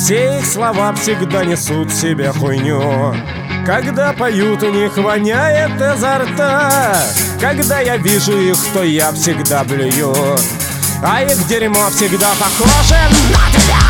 Все их слова всегда несут в себе хуйню. Когда поют, у них воняет изо рта. Когда я вижу их, то я всегда блюю, а их дерьмо всегда похоже на тебя.